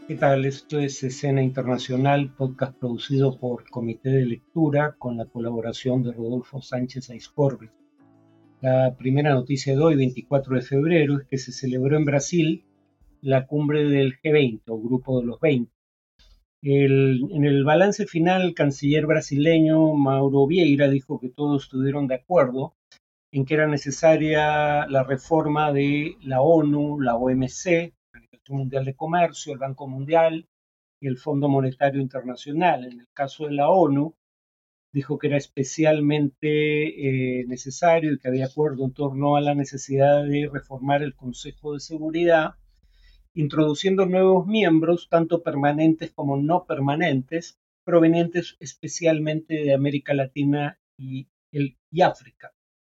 ¿Qué tal? Esto es Escena Internacional, podcast producido por Comité de Lectura con la colaboración de Rodolfo Sánchez Aizcorbe. La primera noticia de hoy, 24 de febrero, es que se celebró en Brasil la cumbre del G20 o Grupo de los 20. En el balance final, el canciller brasileño Mauro Vieira dijo que todos estuvieron de acuerdo en que era necesaria la reforma de la ONU, la OMC, la Organización Mundial de Comercio, el Banco Mundial y el Fondo Monetario Internacional. En el caso de la ONU, dijo que era especialmente necesario y que había acuerdo en torno a la necesidad de reformar el Consejo de Seguridad, introduciendo nuevos miembros, tanto permanentes como no permanentes, provenientes especialmente de América Latina y África.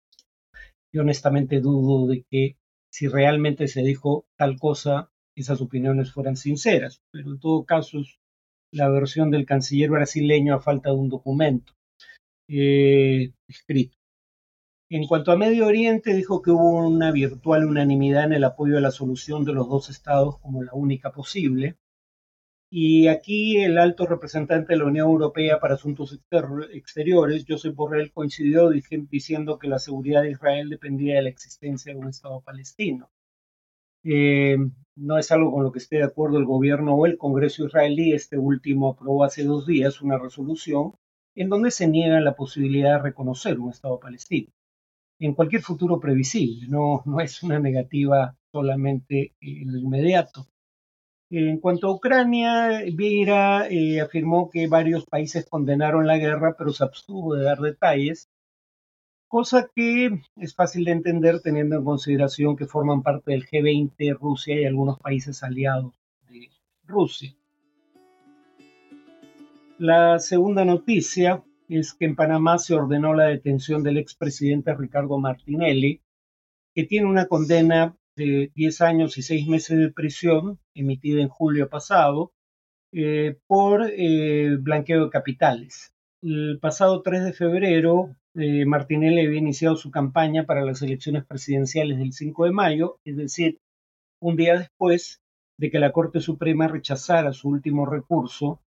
Yo honestamente dudo de que si realmente se dijo tal cosa, esas opiniones fueran sinceras, pero en todo caso es la versión del canciller brasileño a falta de un documento escrito. En cuanto a Medio Oriente, dijo que hubo una virtual unanimidad en el apoyo a la solución de los dos estados como la única posible. Y aquí el alto representante de la Unión Europea para Asuntos Exteriores, Josep Borrell, coincidió diciendo que la seguridad de Israel dependía de la existencia de un Estado palestino. Eh, no es algo con lo que esté de acuerdo el gobierno o el Congreso israelí. Este último aprobó hace 2 días una resolución en donde se niega la posibilidad de reconocer un Estado palestino en cualquier futuro previsible. No es una negativa solamente en lo inmediato. En cuanto a Ucrania, Vieira afirmó que varios países condenaron la guerra, pero se abstuvo de dar detalles, cosa que es fácil de entender teniendo en consideración que forman parte del G20 Rusia y algunos países aliados de Rusia. La segunda noticia es que en Panamá se ordenó la detención del expresidente Ricardo Martinelli, que tiene una condena de 10 años y 6 meses de prisión emitida en julio pasado por blanqueo de capitales. El pasado 3 de febrero, Martinelli había iniciado su campaña para las elecciones presidenciales del 5 de mayo, es decir, un día después de que la Corte Suprema rechazara su último recurso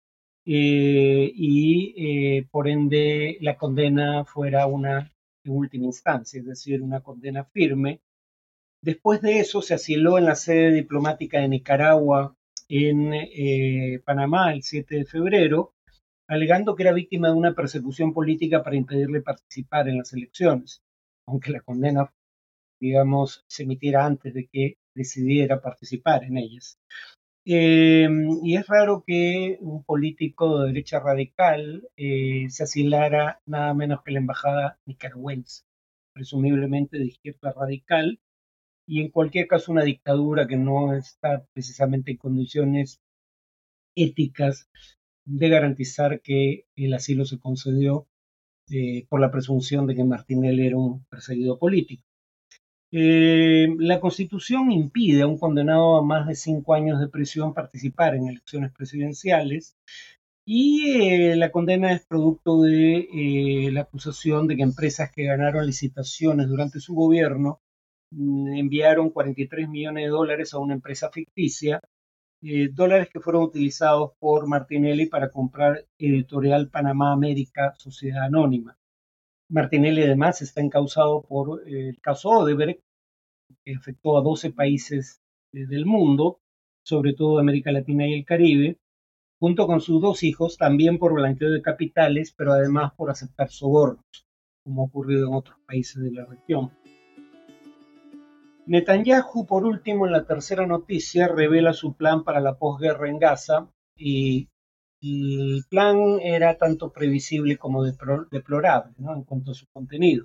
y por ende la condena fuera una en última instancia, es decir, una condena firme. Después de eso se asiló en la sede diplomática de Nicaragua en Panamá el 7 de febrero, alegando que era víctima de una persecución política para impedirle participar en las elecciones, aunque la condena, digamos, se emitiera antes de que decidiera participar en ellas. Y es raro que un político de derecha radical se asilara nada menos que la embajada nicaragüense, presumiblemente de izquierda radical, y en cualquier caso una dictadura que no está precisamente en condiciones éticas de garantizar que el asilo se concedió por la presunción de que Martinelli era un perseguido político. La Constitución impide a un condenado a más de 5 años de prisión participar en elecciones presidenciales y la condena es producto de la acusación de que empresas que ganaron licitaciones durante su gobierno enviaron 43 millones de dólares a una empresa ficticia, dólares que fueron utilizados por Martinelli para comprar Editorial Panamá América, Sociedad Anónima. Martinelli además está encausado por el caso Odebrecht, que afectó a 12 países del mundo, sobre todo América Latina y el Caribe, junto con sus dos hijos, también por blanqueo de capitales, pero además por aceptar sobornos, como ha ocurrido en otros países de la región. Netanyahu, por último, en la tercera noticia, revela su plan para la posguerra en Gaza y el plan era tanto previsible como deplorable, ¿no?, en cuanto a su contenido.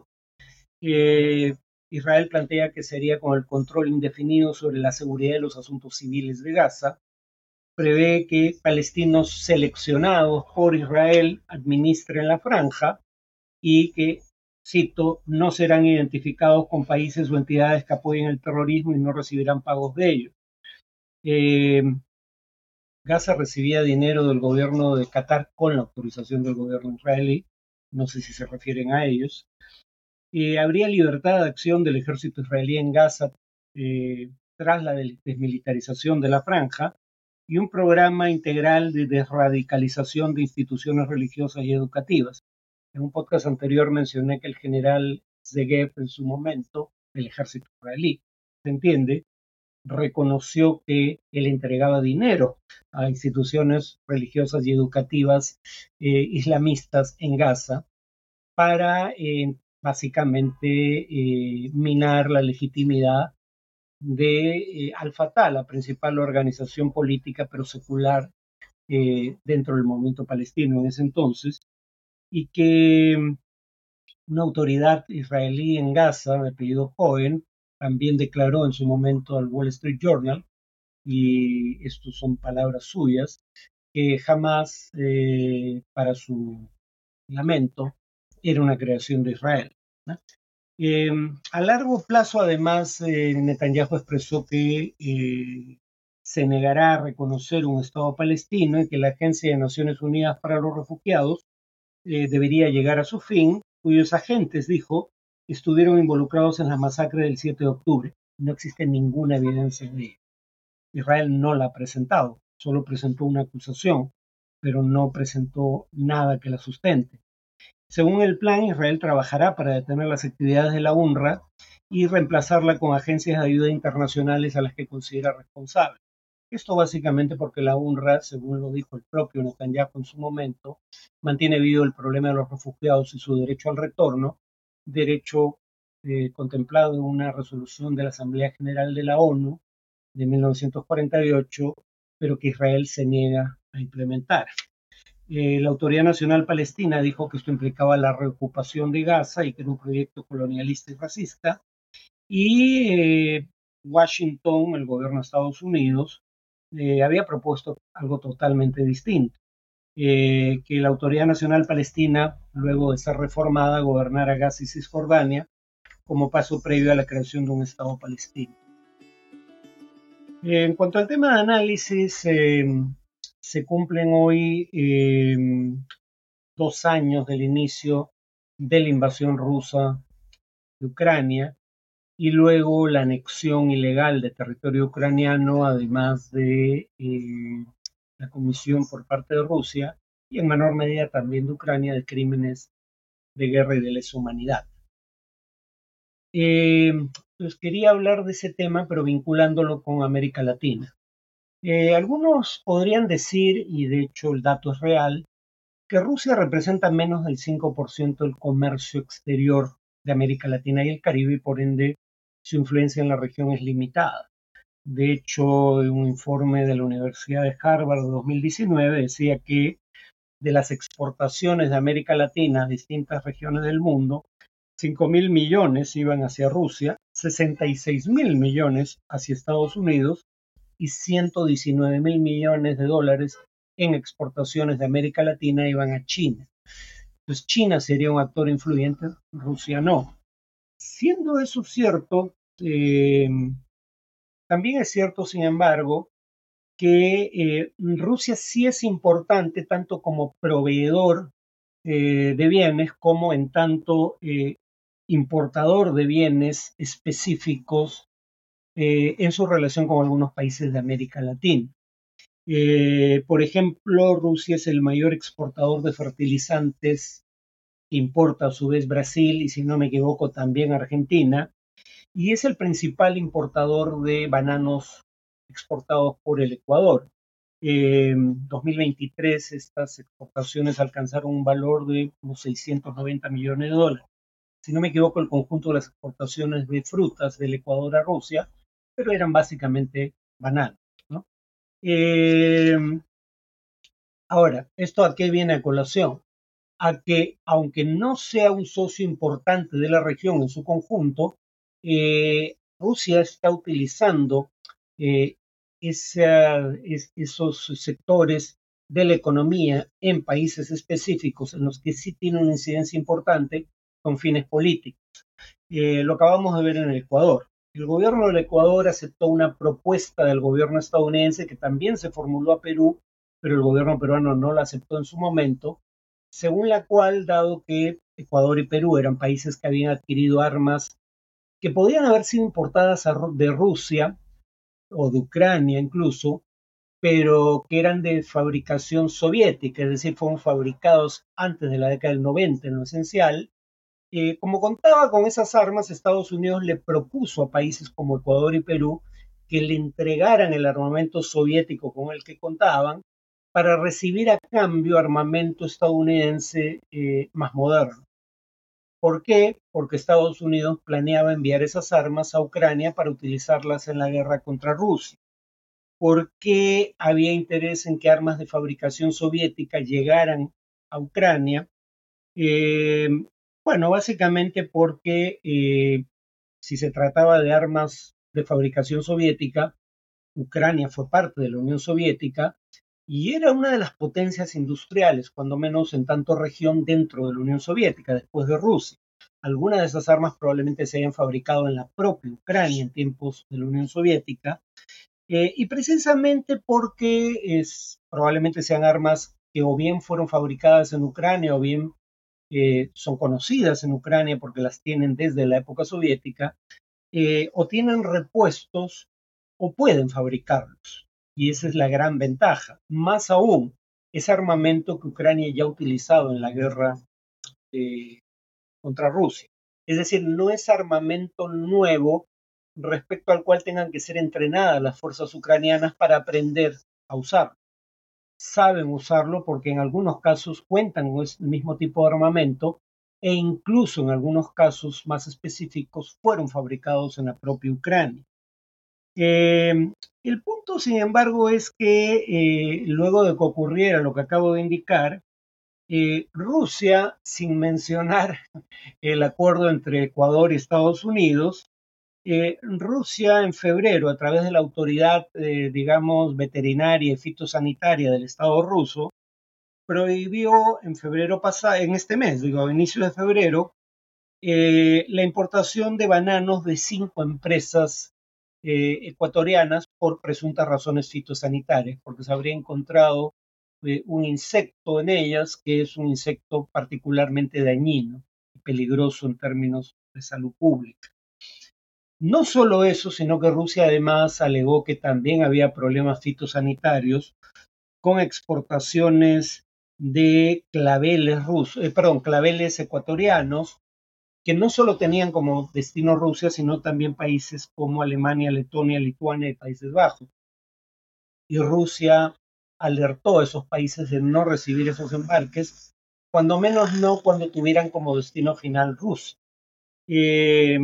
Israel plantea que sería con el control indefinido sobre la seguridad de los asuntos civiles de Gaza. Prevé que palestinos seleccionados por Israel administren la franja y que, cito, no serán identificados con países o entidades que apoyen el terrorismo y no recibirán pagos de ellos. Eh, Gaza recibía dinero del gobierno de Qatar con la autorización del gobierno israelí, no sé si se refieren a ellos. Habría libertad de acción del ejército israelí en Gaza tras la desmilitarización de la franja, y un programa integral de desradicalización de instituciones religiosas y educativas. En un podcast anterior mencioné que el general Zegev en su momento, el ejército israelí, ¿se entiende?, reconoció que él entregaba dinero a instituciones religiosas y educativas islamistas en Gaza para básicamente minar la legitimidad de Al-Fatah, la principal organización política pero secular dentro del movimiento palestino en ese entonces, y que una autoridad israelí en Gaza, de apellido Cohen, también declaró en su momento al Wall Street Journal, y estas son palabras suyas, que jamás, para su lamento, era una creación de Israel, ¿no? A largo plazo, además, Netanyahu expresó que se negará a reconocer un Estado palestino y que la Agencia de Naciones Unidas para los Refugiados debería llegar a su fin, cuyos agentes, dijo, estuvieron involucrados en la masacre del 7 de octubre. No existe ninguna evidencia de ello. Israel no la ha presentado, solo presentó una acusación, pero no presentó nada que la sustente. Según el plan, Israel trabajará para detener las actividades de la UNRWA y reemplazarla con agencias de ayuda internacionales a las que considera responsables. Esto básicamente porque la UNRWA, según lo dijo el propio Netanyahu en su momento, mantiene vivo el problema de los refugiados y su derecho al retorno, derecho contemplado en una resolución de la Asamblea General de la ONU de 1948, pero que Israel se niega a implementar. La Autoridad Nacional Palestina dijo que esto implicaba la reocupación de Gaza y que era un proyecto colonialista y racista. Y Washington, el gobierno de Estados Unidos, había propuesto algo totalmente distinto, que la Autoridad Nacional Palestina, luego de ser reformada, gobernara Gaza y Cisjordania como paso previo a la creación de un Estado palestino. En cuanto al tema de análisis, se cumplen hoy 2 años del inicio de la invasión rusa de Ucrania y luego la anexión ilegal de territorio ucraniano, además de la comisión por parte de Rusia y en menor medida también de Ucrania de crímenes de guerra y de lesa humanidad. Pues quería hablar de ese tema, pero vinculándolo con América Latina. Algunos podrían decir, y de hecho el dato es real, que Rusia representa menos del 5% del comercio exterior de América Latina y el Caribe y por ende su influencia en la región es limitada. De hecho, un informe de la Universidad de Harvard de 2019 decía que de las exportaciones de América Latina a distintas regiones del mundo, 5.000 millones iban hacia Rusia, 66.000 millones hacia Estados Unidos y 119.000 millones de dólares en exportaciones de América Latina iban a China. Entonces China sería un actor influyente, Rusia no. Siendo eso cierto, también es cierto, sin embargo, que Rusia sí es importante tanto como proveedor de bienes como en tanto importador de bienes específicos en su relación con algunos países de América Latina. Por ejemplo, Rusia es el mayor exportador de fertilizantes que importa a su vez Brasil y si no me equivoco también Argentina, y es el principal importador de bananos exportados por el Ecuador. En 2023 estas exportaciones alcanzaron un valor de unos 690 millones de dólares. Si no me equivoco, el conjunto de las exportaciones de frutas del Ecuador a Rusia, pero eran básicamente bananos, ¿no? Ahora, ¿esto a qué viene a colación? A que, aunque no sea un socio importante de la región en su conjunto, Rusia está utilizando eh, esos sectores de la economía en países específicos en los que sí tiene una incidencia importante con fines políticos. Lo acabamos de ver en el Ecuador. El gobierno del Ecuador aceptó una propuesta del gobierno estadounidense que también se formuló a Perú, pero el gobierno peruano no la aceptó en su momento, según la cual, dado que Ecuador y Perú eran países que habían adquirido armas que podían haber sido importadas de Rusia o de Ucrania incluso, pero que eran de fabricación soviética, es decir, fueron fabricados antes de la década del 90 en lo esencial. Como contaba con esas armas, Estados Unidos le propuso a países como Ecuador y Perú que le entregaran el armamento soviético con el que contaban para recibir a cambio armamento estadounidense más moderno. ¿Por qué? Porque Estados Unidos planeaba enviar esas armas a Ucrania para utilizarlas en la guerra contra Rusia. ¿Por qué había interés en que armas de fabricación soviética llegaran a Ucrania? Eh, bueno, básicamente porque si se trataba de armas de fabricación soviética, Ucrania fue parte de la Unión Soviética y era una de las potencias industriales, cuando menos en tanto región dentro de la Unión Soviética, después de Rusia. Algunas de esas armas probablemente se hayan fabricado en la propia Ucrania en tiempos de la Unión Soviética, y precisamente porque probablemente sean armas que o bien fueron fabricadas en Ucrania o bien son conocidas en Ucrania porque las tienen desde la época soviética, o tienen repuestos o pueden fabricarlos. Y esa es la gran ventaja. Más aún, ese armamento que Ucrania ya ha utilizado en la guerra eh, contra Rusia. Es decir, no es armamento nuevo respecto al cual tengan que ser entrenadas las fuerzas ucranianas para aprender a usarlo. Saben usarlo porque en algunos casos cuentan con el mismo tipo de armamento e incluso en algunos casos más específicos fueron fabricados en la propia Ucrania. El punto, sin embargo, es que luego de que ocurriera lo que acabo de indicar, Rusia, sin mencionar el acuerdo entre Ecuador y Estados Unidos, Rusia en febrero, a través de la autoridad, digamos, veterinaria y fitosanitaria del Estado ruso, prohibió en febrero pasado, en este mes, digo, a inicios de febrero, la importación de bananos de 5 empresas ecuatorianas por presuntas razones fitosanitarias, porque se habría encontrado un insecto en ellas que es un insecto particularmente dañino y peligroso en términos de salud pública. No solo eso, sino que Rusia además alegó que también había problemas fitosanitarios con exportaciones de claveles rusos, perdón, claveles ecuatorianos, que no solo tenían como destino Rusia, sino también países como Alemania, Letonia, Lituania y Países Bajos. Y Rusia alertó a esos países de no recibir esos embarques, cuando menos no cuando tuvieran como destino final Rusia. Eh,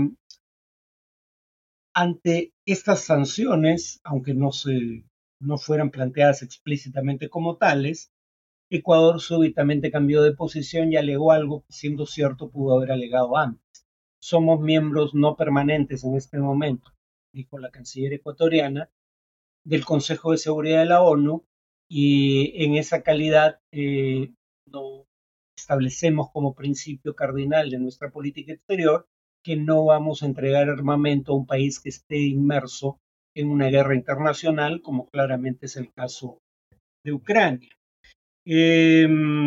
Ante estas sanciones, aunque no fueran planteadas explícitamente como tales, Ecuador súbitamente cambió de posición y alegó algo que, siendo cierto, pudo haber alegado antes. Somos miembros no permanentes en este momento, dijo la canciller ecuatoriana, del Consejo de Seguridad de la ONU, y en esa calidad no establecemos como principio cardinal de nuestra política exterior que no vamos a entregar armamento a un país que esté inmerso en una guerra internacional, como claramente es el caso de Ucrania. Eh,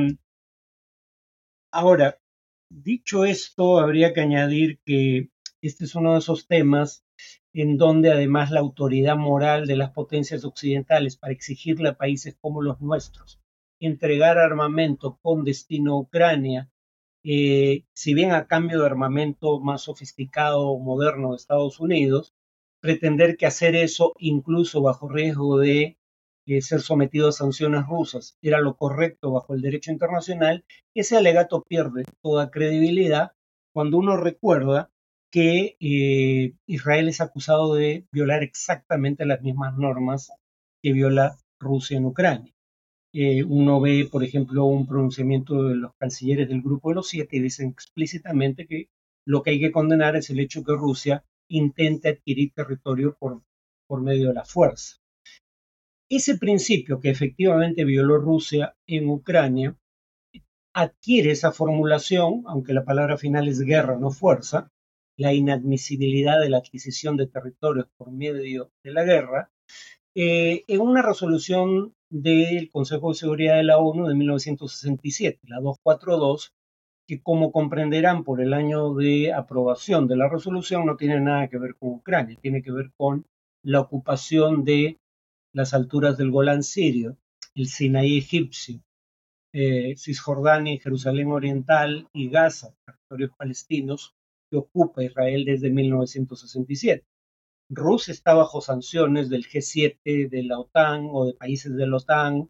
Ahora, dicho esto, habría que añadir que este es uno de esos temas en donde además la autoridad moral de las potencias occidentales para exigirle a países como los nuestros entregar armamento con destino a Ucrania, si bien a cambio de armamento más sofisticado o moderno de Estados Unidos, pretender que hacer eso incluso bajo riesgo de ser sometido a sanciones rusas era lo correcto bajo el derecho internacional, ese alegato pierde toda credibilidad cuando uno recuerda que Israel es acusado de violar exactamente las mismas normas que viola Rusia en Ucrania. Uno ve, por ejemplo, un pronunciamiento de los cancilleres del Grupo de los Siete y dicen explícitamente que lo que hay que condenar es el hecho que Rusia intente adquirir territorio por medio de la fuerza. Ese principio que efectivamente violó Rusia en Ucrania adquiere esa formulación, aunque la palabra final es guerra, no fuerza, la inadmisibilidad de la adquisición de territorios por medio de la guerra, en una resolución del Consejo de Seguridad de la ONU de 1967, la 242, que como comprenderán por el año de aprobación de la resolución no tiene nada que ver con Ucrania, tiene que ver con la ocupación de las alturas del Golán sirio, el Sinaí egipcio, Cisjordania y Jerusalén Oriental y Gaza, territorios palestinos que ocupa Israel desde 1967. Rusia está bajo sanciones del G7, de la OTAN o de países de la OTAN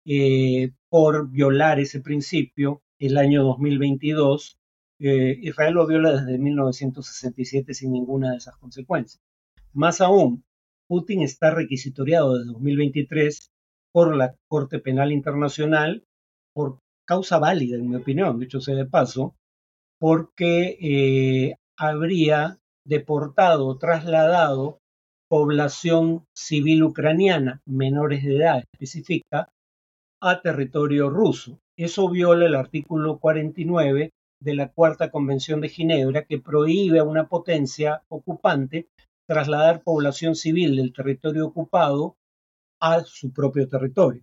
por violar ese principio. El año 2022, Israel lo viola desde 1967 sin ninguna de esas consecuencias. Más aún, Putin está requisitoriado desde 2023 por la Corte Penal Internacional por causa válida, en mi opinión, dicho sea de paso, porque habría deportado o trasladado población civil ucraniana, menores de edad específica, a territorio ruso. Eso viola el artículo 49 de la Cuarta Convención de Ginebra, que prohíbe a una potencia ocupante trasladar población civil del territorio ocupado a su propio territorio.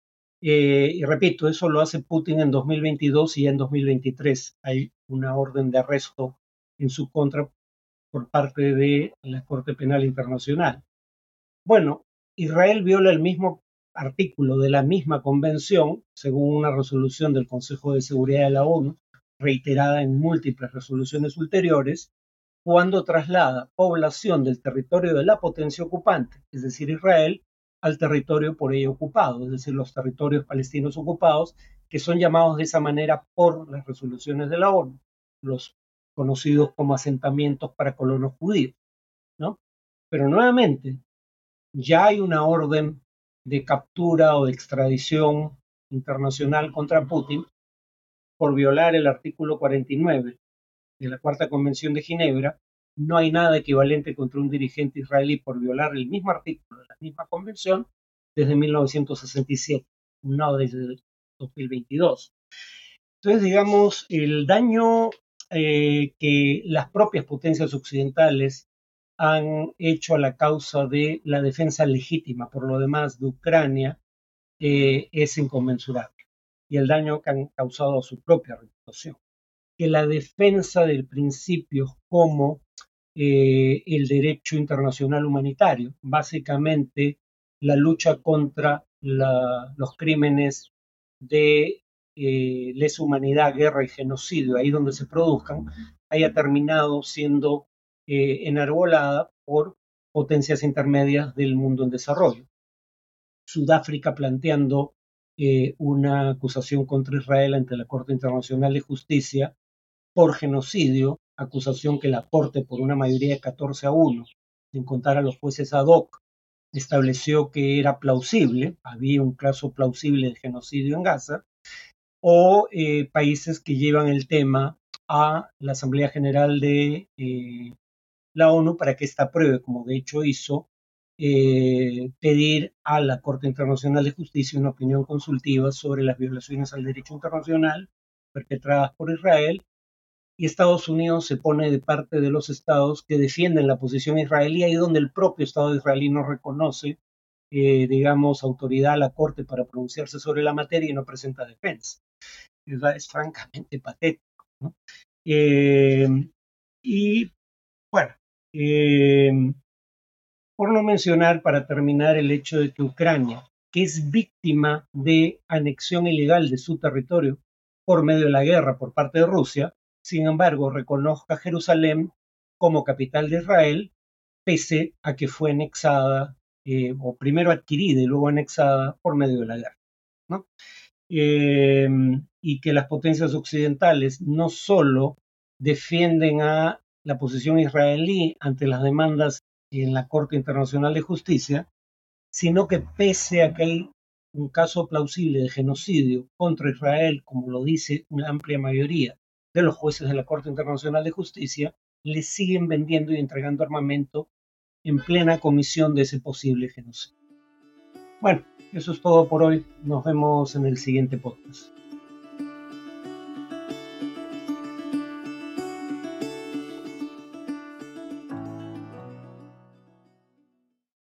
Y repito, eso lo hace Putin en 2022 y en 2023 hay una orden de arresto en su contra por parte de la Corte Penal Internacional. Bueno, Israel viola el mismo artículo de la misma convención, según una resolución del Consejo de Seguridad de la ONU, reiterada en múltiples resoluciones ulteriores, cuando traslada población del territorio de la potencia ocupante, es decir, Israel, al territorio por ella ocupado, es decir, los territorios palestinos ocupados, que son llamados de esa manera por las resoluciones de la ONU, los conocidos como asentamientos para colonos judíos, ¿no? Pero nuevamente, ya hay una orden de captura o de extradición internacional contra Putin por violar el artículo 49 de la Cuarta Convención de Ginebra. No hay nada equivalente contra un dirigente israelí por violar el mismo artículo de la misma convención desde 1967, no desde 2022. Entonces, digamos, el daño que las propias potencias occidentales han hecho a la causa de la defensa legítima, por lo demás, de Ucrania, es inconmensurable. Y el daño que han causado a su propia reputación. Que la defensa del principio como el derecho internacional humanitario, básicamente la lucha contra los crímenes de lesa humanidad, guerra y genocidio, ahí donde se produzcan, haya terminado siendo enarbolada por potencias intermedias del mundo en desarrollo. Sudáfrica planteando una acusación contra Israel ante la Corte Internacional de Justicia por genocidio, acusación que la Corte, por una mayoría de 14-1, sin contar a los jueces ad hoc, estableció que era plausible, había un caso plausible de genocidio en Gaza, o países que llevan el tema a la Asamblea General de la ONU para que ésta apruebe, como de hecho hizo, pedir a la Corte Internacional de Justicia una opinión consultiva sobre las violaciones al derecho internacional perpetradas por Israel, y Estados Unidos se pone de parte de los estados que defienden la posición israelí, ahí donde el propio Estado israelí no reconoce, digamos, autoridad a la Corte para pronunciarse sobre la materia y no presenta defensa. Es francamente patético, ¿no? Y bueno, por no mencionar, para terminar, el hecho de que Ucrania, que es víctima de anexión ilegal de su territorio por medio de la guerra por parte de Rusia, sin embargo, reconozca Jerusalén como capital de Israel, pese a que fue anexada, o primero adquirida y luego anexada por medio de la guerra, ¿no? Y que las potencias occidentales no solo defienden a la posición israelí ante las demandas en la Corte Internacional de Justicia, sino que pese a que hay un caso plausible de genocidio contra Israel, como lo dice una amplia mayoría de los jueces de la Corte Internacional de Justicia, le siguen vendiendo y entregando armamento en plena comisión de ese posible genocidio. Bueno, eso es todo por hoy. Nos vemos en el siguiente podcast.